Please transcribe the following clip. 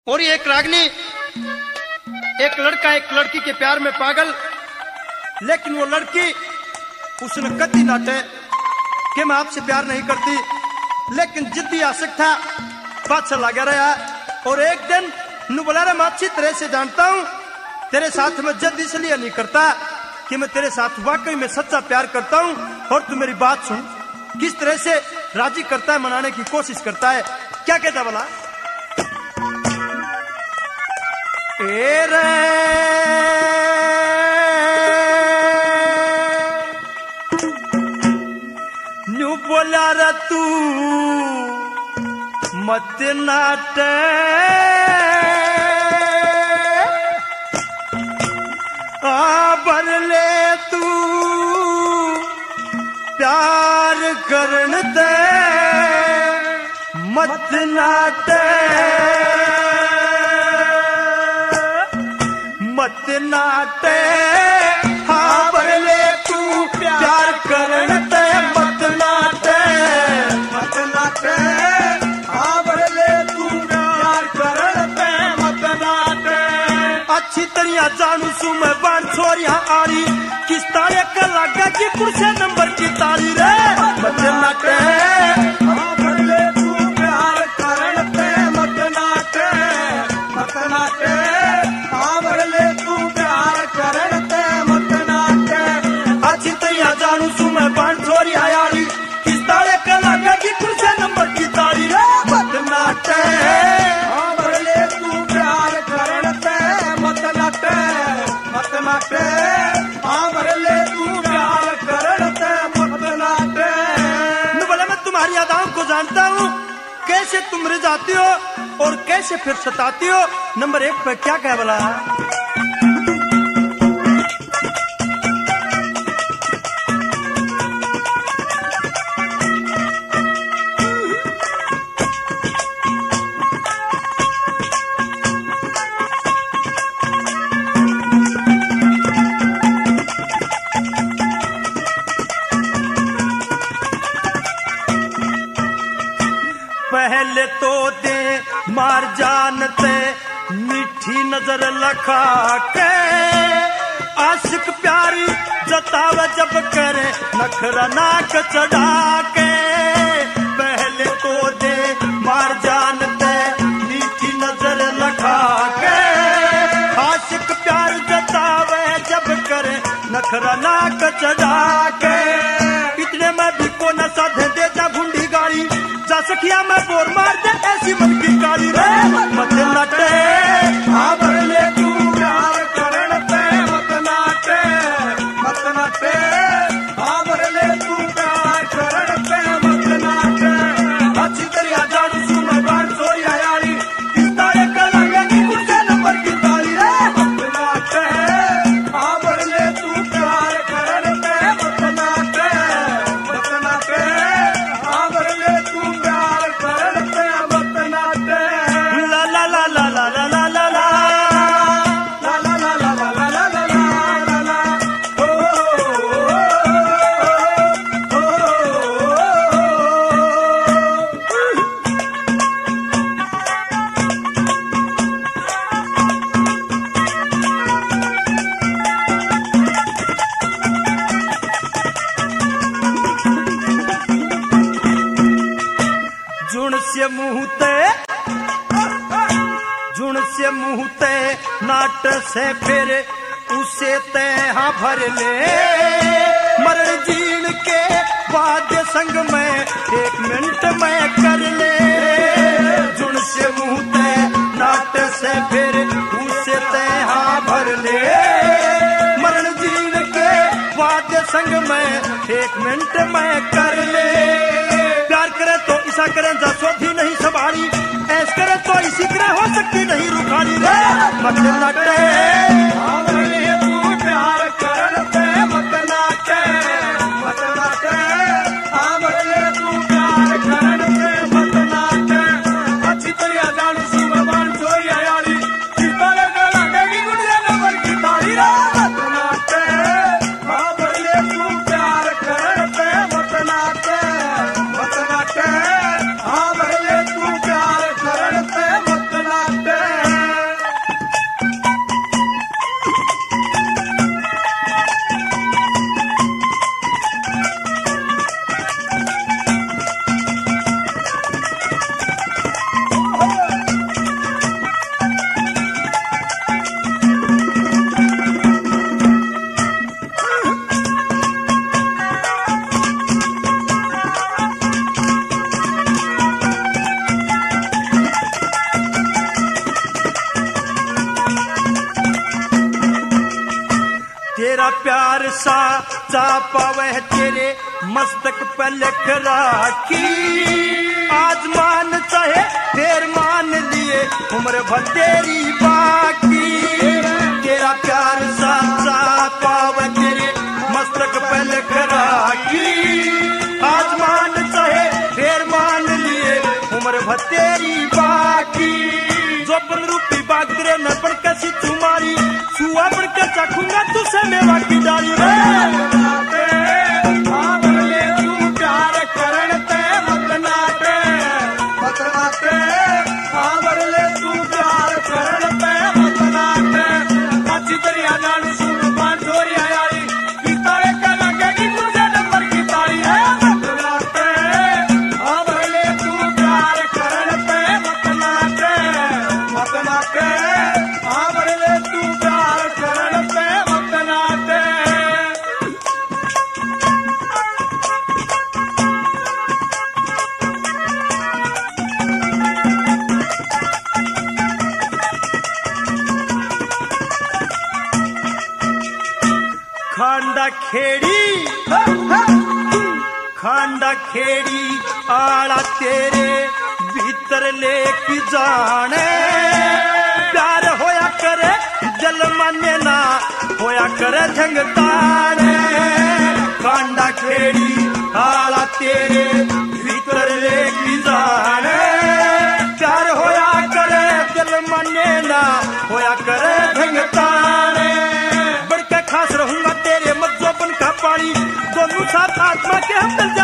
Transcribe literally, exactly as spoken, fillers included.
और ये एक रागनी, एक लड़का एक लड़की के प्यार में पागल, लेकिन वो लड़की उसने कति नाटे कि मैं आपसे प्यार नहीं करती, लेकिन जिद्दी आशिक था, पाछा लगा रहा। और एक दिन नु बोला रहा, मैं अच्छी तरह से जानता हूं तेरे साथ मैं जिद इसलिए नहीं करता कि मैं तेरे साथ वाकई में सच्चा प्यार करता हूं, और तू मेरी बात सुन। किस तरह से राजी करता है, मनाने की कोशिश करता है। क्या कहता बोला, ए रे न्यू बोला रे तू मत नाटे, आ भर ले तू प्यार करन दे मत नाटे, मत नाटे, हाँ भर ले तू प्यार करन दे मत नाटे, मत नाटे, हाँ भर ले तू प्यार करन दे मत नाटे। अच्छी तरह जानू सू मैं बाण छोरिया आरी, किस तारे का लगा कि कुर्से नंबर की ताली रे मत नाटे, हाँ भर ले तू प्यार करन दे मत नाटे, मत नाटे, हाँ भर ले तू प्यार करन दे मत नाटे। अच्छी तरह जानू सू मैं बाण छोरिया आरी, किस तारे का लगा कि कुर्से नंबर की ताली रे मत नाटे, हाँ भर ले तू प्यार करन दे मत नाटे, मत नाटे, हाँ भर ले तू प्यार करन दे मत नाटे। नु बोला, मैं तुम्हारी अदाओं को जानता हूँ, कैसे तुम रिझाती हो और कैसे फिर सताती हो। नंबर एक पे क्या कह बोला, पहले तो दे मार जानते मीठी नजर लखा के, आशिक प्यारी जतावे जब करे नखरा नाक चढ़ा के। पहले तो दे मार जानते मीठी नजर लखा के, आशिक प्यार जतावे जब करे नखरा नाक चढ़ा के। इतने में भी को न साधे दे जा भुंडी गाड़ी, जा सखिया मैं बोर मार दे ऐसी मन की काली रे मत नाटे, हाँ भर ले तू प्यार करन दे मत नाटे, मत नाटे, हाँ भर ले तू प्यार करन दे मत नाटे। अच्छी तरह जानू सू मैं बाण छोरिया यारी, किस तारे का लगा कि कुर्से नंबर की ताली रे मत नाटे, हाँ भर ले तू प्यार करन दे मत नाटे, मत नाटे, हाँ भर ले तू प्यार करन दे मत नाटे। ला ला ला ला ला ला ला ला ला ला ला ला ला ला ला ला ला ला ला, ओ ओ जुण से मुहते जुण से मुहते नाट से फिर उसे ते हाँ भर ले, मरण जीण के बाद संग में एक मिनट में कर ले। जुण से मुहते नाट से फिर उसे ते हाँ भर ले, मरण जीण के बाद संग में एक मिनट में कर ले। प्यार करे तो ऐसा करें जा सोधी नहीं सवारी, ऐस करे तो इसी तरह हो सकती नहीं रुखारी रे मत नाटे, हाँ भर ले तू प्यार करन दे मत नाटे, मत नाटे, हाँ भर ले तू प्यार करन दे मत नाटे। अच्छी तरह जानू सू मैं बाण छोरिया यारी, किस तारे का लगा कि कुर्से नंबर की ताली रे मत नाटे, हाँ भर ले तू प्यार करन दे मत नाटे, मत नाटे, हाँ भर ले तू प्यार करन दे मत नाटे। तेरा प्यार सा चा पावे तेरे मस्तक पे लिख राखी। आज मान चाहे फिर मान लिए उम्र भर तेरी बाकी। तेरा प्यार सा चा पावे तेरे मस्तक पे लिख राखी। आज मान चाहे फिर मान लिए उम्र भर तेरी बाकी। जो बन रूपी बाग तेरे न पड़ कैसी तुम्हारी सुआ पड़ के चाखूंगा तुझसे मेवा की डाली। खांडा खेड़ी खांडा खेड़ी आला तेरे भीतर लेके जाने। प्यार होया करे जल माने ना होया करे झंगताने। खांडा खेड़ी आला तेरे भीतर लेके जाने। प्यार होया करे जल माने ना होया करे झंगताने। बढ़ के खास रहूंगा तेरे मत जो बन का पानी दोनों साथ आत्मा के हम